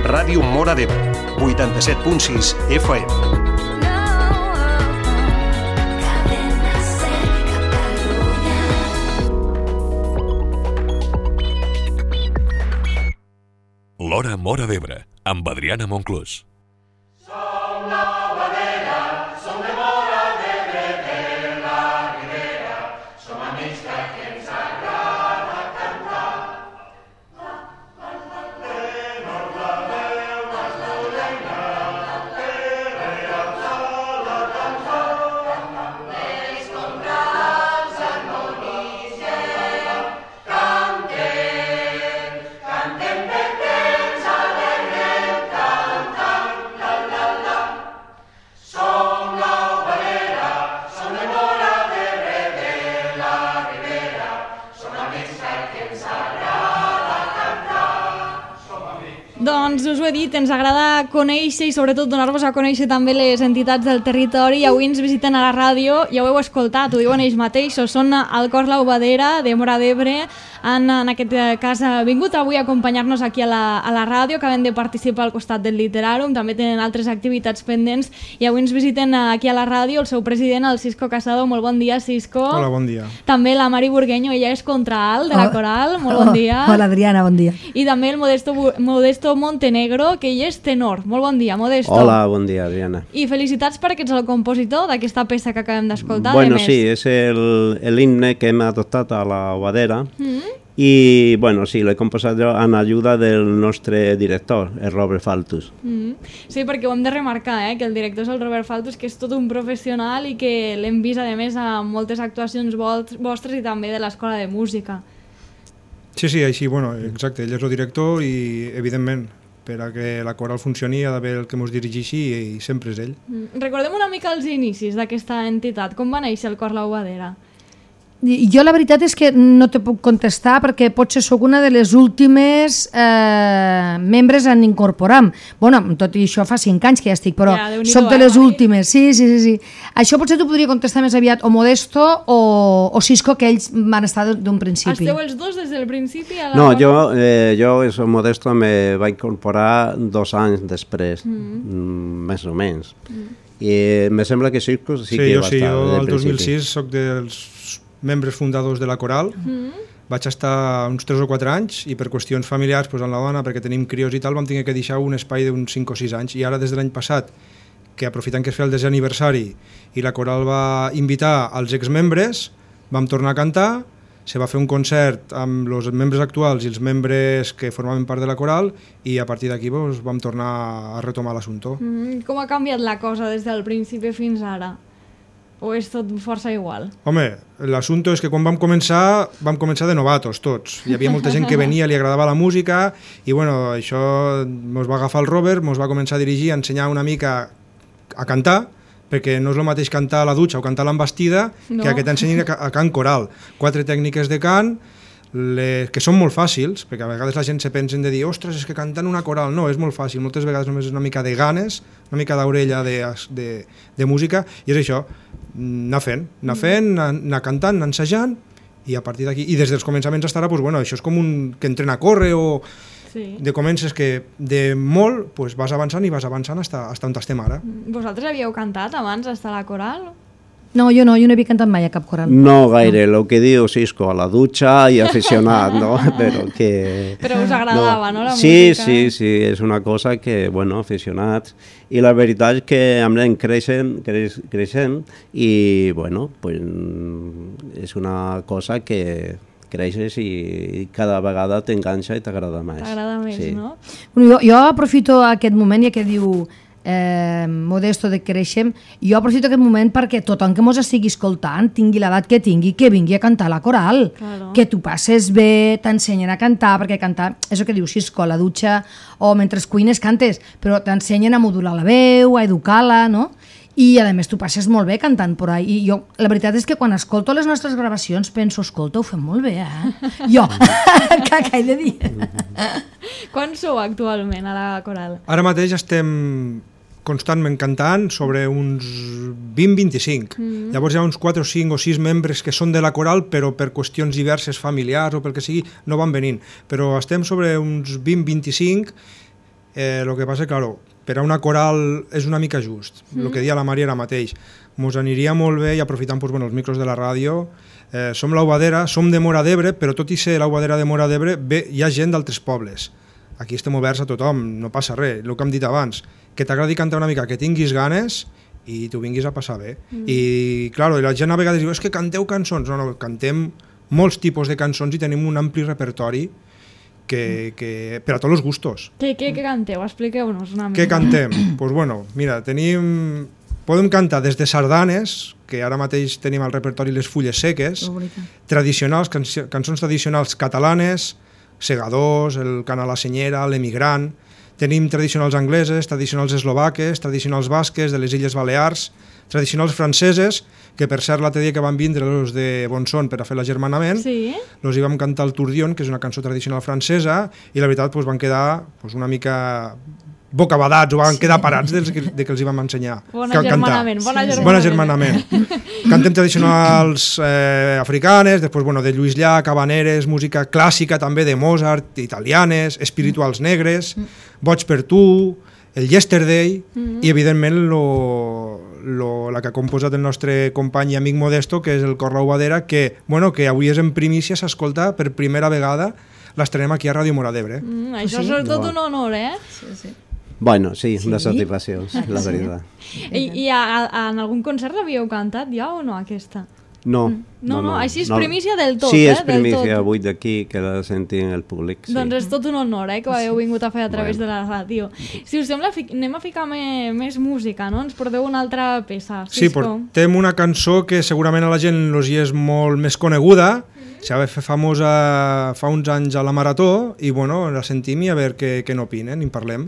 Ràdio Móra d'Ebre, 87.6 FM. L'Hora Móra d'Ebre, amb Adriana Monclús. Som la Badera, som de Móra d'Ebre, de la Ribera, som amics que ens agrada cantar. Tenor la veu, mas l'oreina, per realçar la cançó, les contrals harmonitza, cantem, cantem perquè doncs us ho he dit, ens agrada conèixer i sobretot donar-vos a conèixer també les entitats del territori i avui ens visiten a la ràdio, ja ho heu escoltat, ho diuen ells mateixos, són el Cor La Badera de Móra d'Ebre, han en aquest cas vingut avui a acompanyar-nos aquí a la ràdio, acaben de participar al costat del Literàrum, també tenen altres activitats pendents i avui ens visiten aquí a la ràdio el seu president, el Cisco Casado. Molt bon dia, Cisco. Hola, bon dia. També la Mari Burgueño, ella és contralt de la coral, molt bon dia. Hola, Adriana, bon dia. I també el Modesto Montenegro, que ell és tenor. Molt bon dia, Modesto. Hola, bon dia, Adriana. I felicitats perquè ets el compositor d'aquesta peça que acabem d'escoltar. Bueno, sí, és l'himne que hem adoptat a la Badera i, bueno, sí, l'he composat jo en ajuda del nostre director, el Robert Faltus. Sí, perquè ho hem de remarcar, que el director és el Robert Faltus, que és tot un professional i que l'hem vist, a més, a moltes actuacions vostres i també de l'Escola de Música. Sí, així, bueno, exacte, ell és el director i, evidentment, per a que la coral funcioni ha d'haver el que ens dirigeixi i sempre és ell. Recordem una mica els inicis d'aquesta entitat. Com va néixer el Cor La Badera? Jo la veritat és que no te puc contestar perquè potser sóc una de les últimes membres en incorporar. Bueno, tot i això fa 5 anys que ja estic, però soc de les últimes. Sí. Això potser t'ho podria contestar més aviat o Modesto o Cisco, que ells van estar d'un principi. Esteu els dos des del principi? No, jo Modesto me va incorporar 2 anys després, més o menys. I me sembla que Cisco sí que va estar des del principi. Jo el 2006 soc dels membres fundadors de la coral, vaig estar uns 3 o 4 anys i per qüestions familiars, en la dona, perquè tenim crios i tal, vam tenir que deixar un espai d'uns 5 o 6 anys i ara des de l'any passat, que aprofitant que es feia el 10è aniversari i la coral va invitar als exmembres, vam tornar a cantar, se va fer un concert amb els membres actuals i els membres que formaven part de la coral i a partir d'aquí vam tornar a retomar l'assumpte. Com ha canviat la cosa des del principi fins ara? O és tot força igual? Home, l'assumpte és que quan vam començar de novatos tots. Hi havia molta gent que venia, li agradava la música i bueno, això ens va agafar el Robert, ens va començar a dirigir, a ensenyar una mica a cantar, perquè no és el mateix cantar a la dutxa o cantar a l'embastida que que t'ensenyin a cant coral. 4 tècniques de cant, que són molt fàcils, perquè a vegades la gent se pensa de dir ostres, és que cantant una coral, no, és molt fàcil, moltes vegades només és una mica de ganes, una mica d'orella de música, i és això, anar fent, anar cantant, anar ensajant, i a partir d'aquí, i des dels començaments fins ara, això és com que entrenar a córrer o de comences que de molt vas avançant i vas avançant fins on estem ara. Vosaltres havíeu cantat abans d'estar a la coral? No, jo no havia cantat mai a cap coral. No gaire, el que diu Cisco, a la dutxa i aficionat, no? Però us agradava, no, la música? Sí, és una cosa que, aficionats, i la veritat és que amb l'any creixem i, és una cosa que creixes i cada vegada t'enganxa i t'agrada més. T'agrada més, no? Jo aprofito aquest moment, ja que diu Modesto de creixem, jo aprofito aquest moment perquè tothom que mos estigui escoltant tingui l'edat que tingui, que vingui a cantar a la coral, que tu passes bé, t'ensenyen a cantar, perquè cantar és el que diu Cisco, a la dutxa o mentre cuines cantes, però t'ensenyen a modular la veu, a educar-la, no? I a més tu passes molt bé cantant per ahí. I jo, la veritat és que quan escolto les nostres gravacions penso, escolta, ho fem molt bé, Jo, que he de dir. Quan sou actualment a la coral? Ara mateix estem constantment cantant sobre uns 20-25. Llavors hi ha uns 4 o 5 o 6 membres que són de la coral, però per qüestions diverses, familiars o pel que sigui, no van venint. Però estem sobre uns 20-25 El que passa, claro, per a una coral és una mica just. El que deia la Mari era mateix. Mos aniria molt bé, i aprofitant doncs, els micros de la ràdio, som l'Aubadera, som de Móra d'Ebre, però tot i ser l'Aubadera de Móra d'Ebre, hi ha gent d'altres pobles. Aquí estem oberts a tothom, no passa res, el que hem dit abans. Que t'agradi cantar una mica, que tinguis ganes i t'ho vinguis a passar bé. I, clar, la gent a vegades diu, és que canteu cançons. No, cantem molts tipus de cançons i tenim un ampli repertori per a tots els gustos. Què canteu? Expliqueu-nos una mica. Què cantem? Doncs bueno, mira, podem cantar des de sardanes, que ara mateix tenim al repertori Les fulles seques, tradicionals, cançons tradicionals catalanes, Segadors, el Cant a la Senyera, l'Emigrant, tenim tradicionals angleses, tradicionals eslovaques, tradicionals basques de les Illes Balears, tradicionals franceses, que per cert l'altre dia que van vindre els de Bonson per a fer l'agermanament, els hi vam cantar el Tourdion, que és una cançó tradicional francesa, i la veritat van quedar una mica bocabadats, o van quedar parats que els hi vam ensenyar. Bon agermanament. Cantem tradicionals africanes, després de Lluís Llach, habaneres, música clàssica també de Mozart, italianes, espirituals negres, Boig per tu, el Yesterday, i evidentment la que ha composat el nostre company i amic Modesto, que és el Cor l'Aubadera, que avui és en primícia, s'escolta per primera vegada, l'estrenem aquí a Ràdio Móra d'Ebre. Això és tot un honor, eh? Sí. Bueno, sí, una satisfacció, la veritat. I en algun concert l'havíeu cantat ja o no, aquesta? No. Així és primícia del tot, sí, és primícia avui d'aquí, que la sentim el públic. Doncs és tot un honor, que ho heu vingut a fer a través de la ràdio. Si us sembla, anem a ficar més música, no? Ens porteu una altra peça. Sí, portem una cançó que segurament a la gent hi és molt més coneguda, s'ha de fer famosa fa uns anys a la Marató, i la sentim i a veure què n'opinen, i en parlem.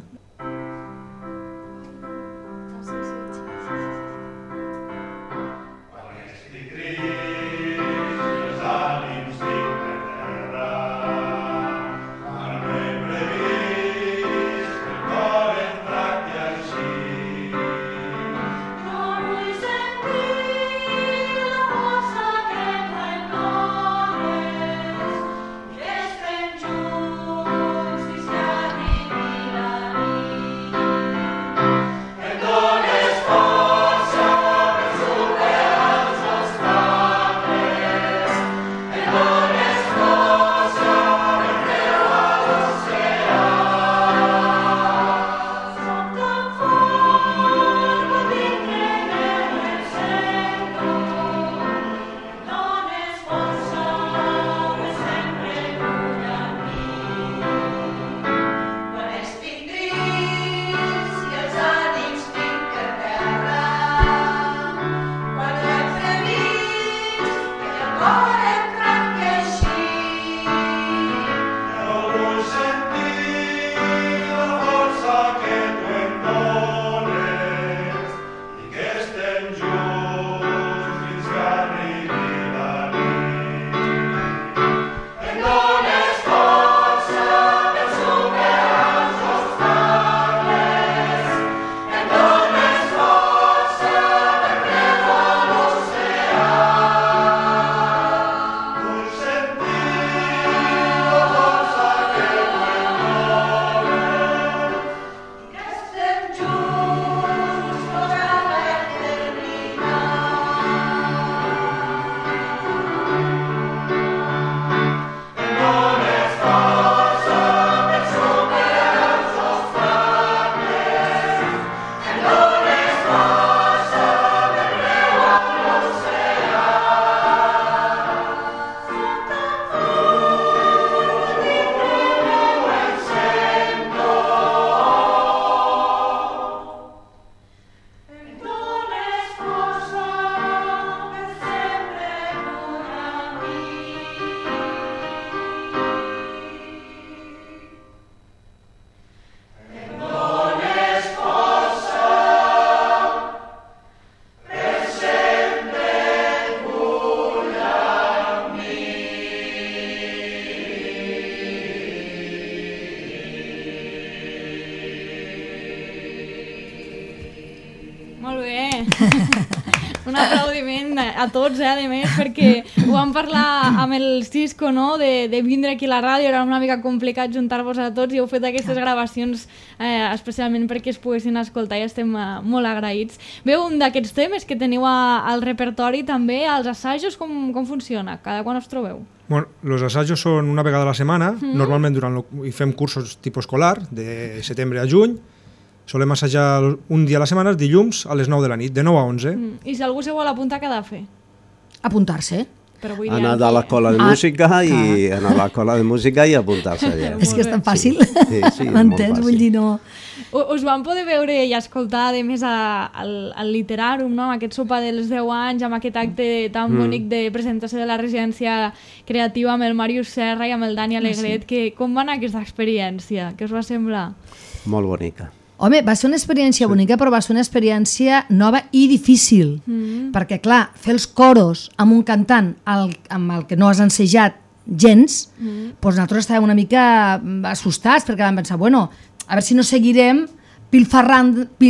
Un aplaudiment a tots, a més, perquè ho vam parlar amb el Cisco, no?, de vindre aquí a la ràdio, era una mica complicat juntar-vos a tots i heu fet aquestes gravacions especialment perquè es poguessin escoltar i estem molt agraïts. Veu, un d'aquests temes que teniu al repertori també, als assajos, com funciona? Cada quan us trobeu? Bueno, los assajos són una vegada a la setmana, normalment hi fem cursos tipus escolar, de setembre a juny. Solem assajar un dia a la setmana, dilluns, a les 9 de la nit, de 9 a 11. I si algú se vol apuntar, què ha de fer? Apuntar-se. Anar a l'escola de música i anar a l'escola de música i apuntar-se allà. És que és tan fàcil. Sí, m'entens? Vull dir, no... Us vam poder veure i escoltar, a més, al Literàrum, no?, amb aquest sopar dels 10 anys, amb aquest acte tan bonic de presentació de la residència creativa amb el Màrius Serra i amb el Dani Alegret. Com va anar aquesta experiència? Què us va semblar? Molt bonica. Home, va ser una experiència bonica, però va ser una experiència nova i difícil. Perquè, clar, fer els coros amb un cantant amb el que no has ensejat gens, doncs nosaltres estàvem una mica assustats, perquè vam pensar, bueno, a veure si no seguirem filparrant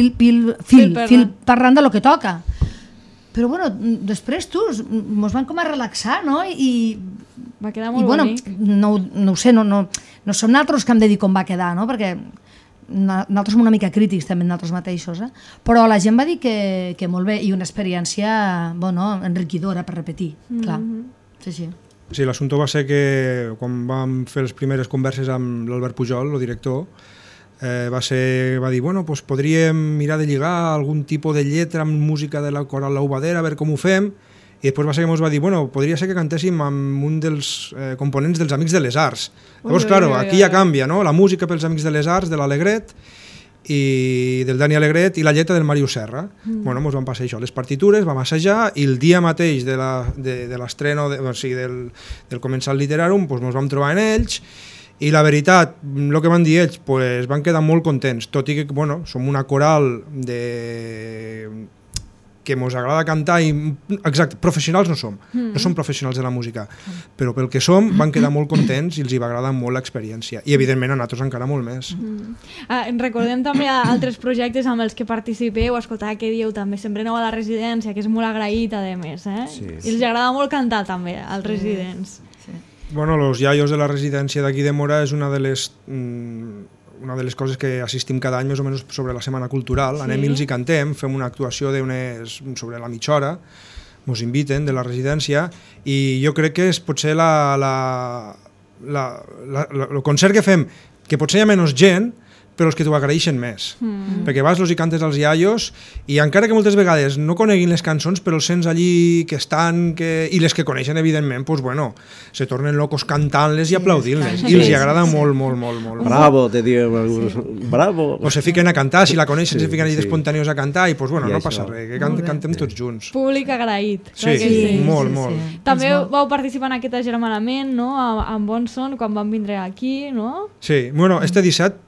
de lo que toca. Però, bueno, després ens van com a relaxar, no? I va quedar molt bonic. No ho sé, no som nosaltres que hem de dir com va quedar, no? Perquè nosaltres som una mica crítics també nosaltres mateixos, però la gent va dir que molt bé i una experiència enriquidora per repetir, clar. Sí. Sí, l'assumpte va ser que quan vam fer les primeres converses amb l'Albert Pujol, el director, va dir, bueno, pues podríem mirar de lligar algun tipus de lletra amb música de la coral La Ubadera, a veure com ho fem. I després va ser que ens va dir, bueno, podria ser que cantéssim amb un dels components dels Amics de les Arts. Llavors, clar, aquí ja canvia, no? La música pels Amics de les Arts, de l'Alegret, i del Dani Alegret, i la lletra del Màrius Serra. Bueno, ens van passar això, les partitures, vam assajar, i el dia mateix de l'estreno, del començar el Literàrum, ens vam trobar en ells, i la veritat, el que van dir ells, van quedar molt contents, tot i que, bueno, som una coral que ens agrada cantar i, exacte, professionals no som, no som professionals de la música, però pel que som van quedar molt contents i els hi va agradar molt l'experiència i evidentment a nosaltres encara molt més. Recordem també altres projectes amb els que participeu, escoltar què dieu també, sempre aneu a la residència, que és molt agraït a més, i els agrada molt cantar també als residents. Bueno, los iaios de la residència d'aquí de Móra és una de les coses que assistim cada any més o menys sobre la Setmana Cultural. Anem i els hi cantem, fem una actuació sobre la mitja hora, ens inviten de la residència i jo crec que és potser el concert que fem, que potser hi ha menys gent, però els que t'ho agraeixen més. Perquè vas i cantes als iaios i encara que moltes vegades no coneguin les cançons, però els sents allí que estan, i les que coneixen, evidentment, se tornen locos cantant-les i aplaudint-les. I els agrada molt, molt, molt, molt. Bravo, te diu, bravo. O se fiquen a cantar, si la coneixen, se fiquen allí d'espontaneus a cantar i, no passa res, que cantem tots junts. Públic agraït. Sí, molt, molt. També vau participar en aquest agermanament, no?, amb Bon Son, quan vam vindre aquí, no? Sí, bueno, este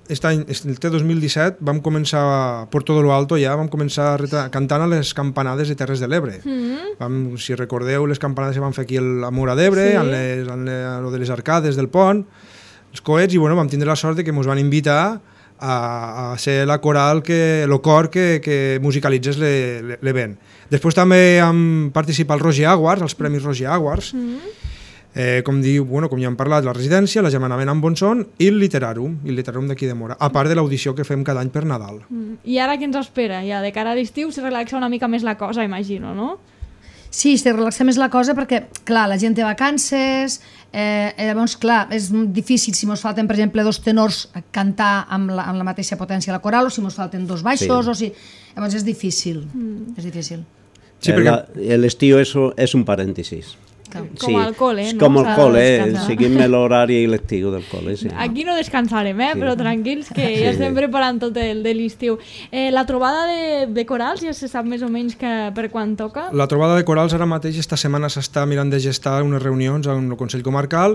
2017 vam començar per tot lo alto, ja vam començar cantant a les campanades de Terres de l'Ebre. Si recordeu, les campanades que vam fer aquí a Móra d'Ebre, a lo de les arcades del pont, els coets, i vam tindre la sort que ens van invitar a ser la coral, el cor que musicalitzés l'event. Després també vam participar als Roger Awards, als Premis Roger Awards, com ja hem parlat, la residència, l'agermanament amb Bon Son i el Literàrum d'aquí de Móra, a part de l'audició que fem cada any per Nadal. I ara què ens espera? Ja de cara a l'estiu se relaxa una mica més la cosa, imagino, no? Sí, se relaxa més la cosa perquè, clar, la gent té vacances, llavors, clar, és difícil si ens falten, per exemple, 2 tenors a cantar amb la mateixa potència a la coral, o si ens falten 2 baixos, o si... Llavors és difícil, és difícil. L'estiu és un parèntesis. Com al col·le, no? Com al col·le, seguim l'horari lectiu del col·le. Aquí no descansarem, però tranquils, que ja estem preparant tot el de l'estiu. La trobada de corals ja se sap més o menys per quan toca? La trobada de corals ara mateix, esta setmana s'està mirant de gestar unes reunions en el Consell Comarcal.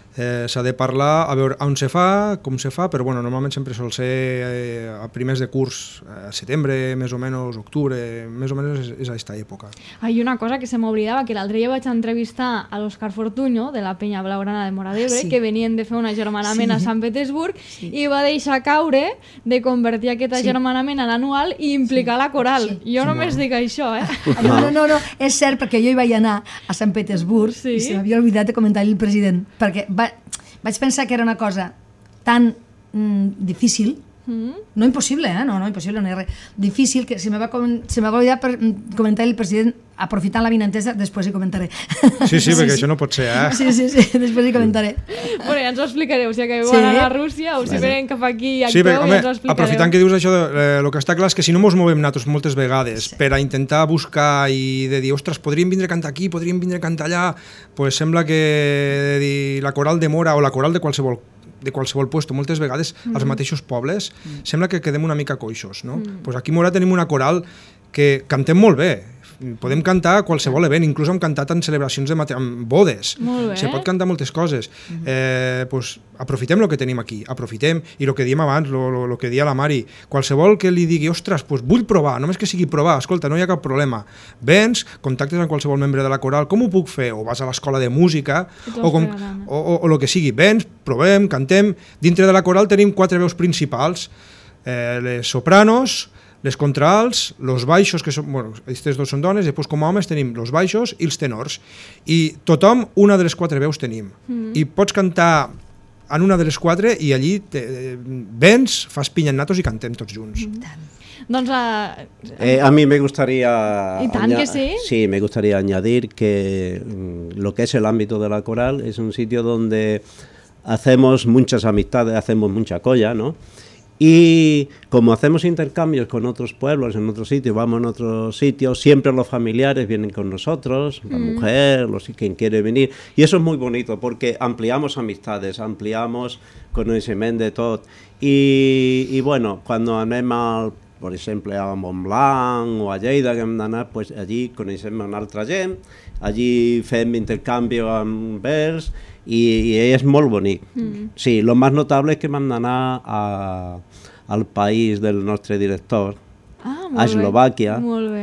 s'ha de parlar, a veure on se fa, com se fa, però bueno, normalment sempre sol ser a primers de curs, setembre, més o menys, octubre, més o menys és a aquesta època. Hay una cosa que se m'oblidava, que l'altre dia vaig entrevistar a l'Òscar Fortuño, de la penya blaugrana de Móra d'Ebre, que venien de fer un agermanament a Sant Petersburg, i va deixar caure de convertir aquest agermanament a l'anual i implicar la coral. Jo només dic això, No, és cert, perquè jo hi vaig anar a Sant Petersburg i se m'havia oblidat de comentar-li al president, perquè vaig pensar que era una cosa tan difícil, no impossible, no impossible, no hi ha res, difícil, que se me va oblidar per comentar-li al president, aprofitant la vinentesa, després hi comentaré. Sí, perquè això no pot ser, Sí, després hi comentaré. Bueno, ja ens ho explicareu, si acabeu d'anar a Rússia o si venen cap aquí i sí, actueu, home, ja ens ho explicareu. aprofitant que dius això, el que està clar és que si no mos movem nosaltres moltes vegades per a intentar buscar i de dir, ostres, podríem vindre a cantar aquí, podríem vindre a cantar allà, pues sembla que la coral de Móra o la coral de qualsevol puesto, moltes vegades als mateixos pobles, sembla que quedem una mica coixos, no? Pues aquí a Móra tenim una coral que cantem molt bé, podem cantar a qualsevol event, inclús hem cantat en celebracions en bodes, se pot cantar moltes coses. Pues aprofitem el que tenim aquí, aprofitem, i el que diem abans, el que dia la Mari, qualsevol que li digui, ostres, pues vull provar, només que sigui provar, escolta, no hi ha cap problema, vens, contactes amb qualsevol membre de la coral, com ho puc fer? O vas a l'escola de música, o el que sigui, vens, provem, cantem. Dintre de la coral tenim 4 veus principals, les sopranos, les contralts, els baixos, que són, bueno, aquestes dos són dones, i després com a homes tenim els baixos i els tenors. I tothom una de les 4 veus tenim. I pots cantar en una de les 4 i allí vens, fas piñanatos i cantem tots junts. Doncs a mí me gustaría... ¿Y tan que sí? Sí, me gustaría añadir que lo que es el ámbito de la coral es un sitio donde hacemos muchas amistades, hacemos mucha colla, ¿no? Y como hacemos intercambios con otros pueblos, en otros sitios, vamos en otros sitios, siempre los familiares vienen con nosotros, la mujer, quien quiere venir. Y eso es muy bonito porque ampliamos amistades, ampliamos conocimiento de todo. Y bueno, cuando anem por exemple, a Montblanc o a Lleida, que hem d'anar, pues allí coneixem una altra gent, allí fem intercanvi amb vers i és molt bonic. Sí, el més notable és que vam anar al país del nostre director, a Eslovàquia,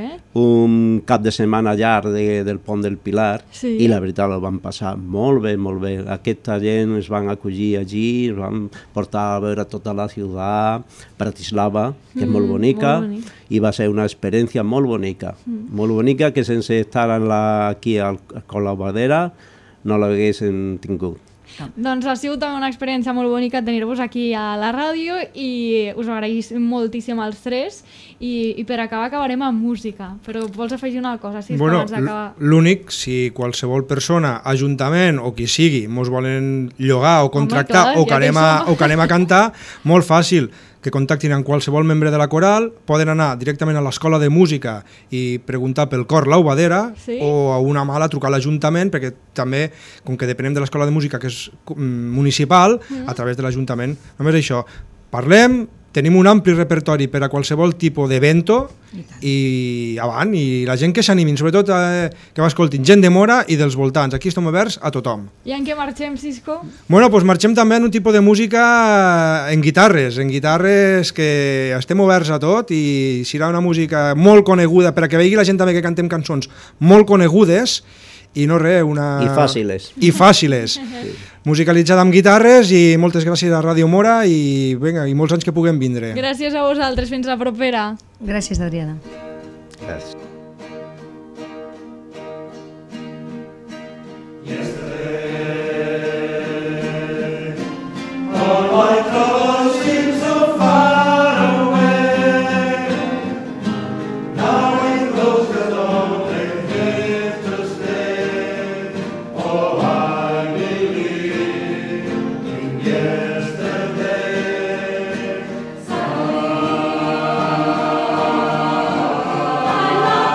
un cap de setmana llarg del Pont del Pilar, i la veritat ho vam passar molt bé, molt bé. Aquesta gent es van acollir allí, ens van portar a veure tota la ciutat, Bratislava, que és molt bonica, i va ser una experiència molt bonica que sense estar aquí a Col·laboradera no l'haguéssim tingut. Doncs ha sigut també una experiència molt bonica tenir-vos aquí a la ràdio i us ho agraïm moltíssim als tres i per acabar acabarem amb música, però vols afegir una cosa? Bueno, l'únic, si qualsevol persona, ajuntament o qui sigui, mos volen llogar o contractar o que anem a cantar, molt fàcil, que contactin amb qualsevol membre de la coral, poden anar directament a l'escola de música i preguntar pel cor L'Aubadera o a una mala trucar a l'Ajuntament, perquè també, com que depenem de l'escola de música que és municipal, a través de l'Ajuntament, només això, parlem, tenim un ampli repertori per a qualsevol tipus d'evento i avant, i la gent que s'animin, sobretot que m'escoltin, gent de Móra i dels voltants, aquí estem oberts a tothom. I en què marxem, Cisco? Bueno, doncs marxem també en un tipus de música en guitarres que estem oberts a tot i serà una música molt coneguda, per a que vegi la gent també que cantem cançons molt conegudes i no res, I fàciles. I fàciles. Musicalitzada amb guitarres i moltes gràcies a Ràdio Móra i molts anys que puguem vindre. Gràcies a vosaltres, fins la propera. Gràcies, Adriana. Gràcies. I love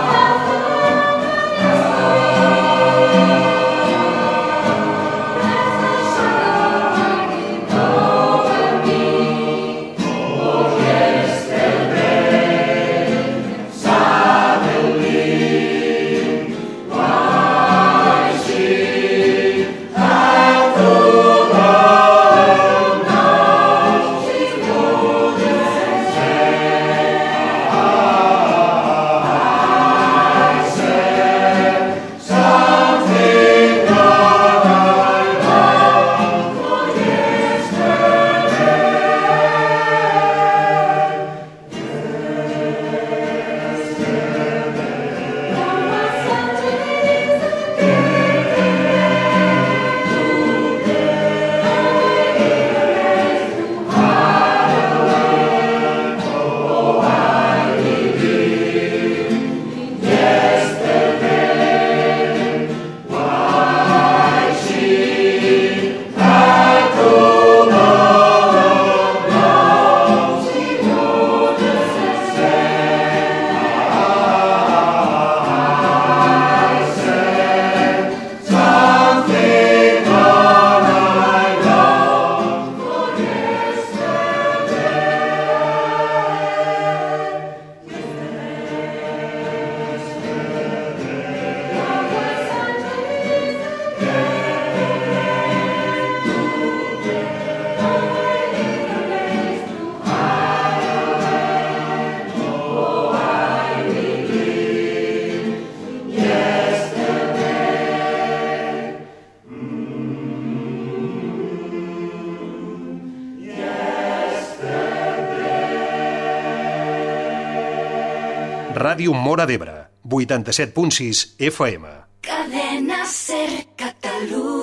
Ràdio Móra d'Ebre, 87.6 FM. Cadena Ser Catalunya.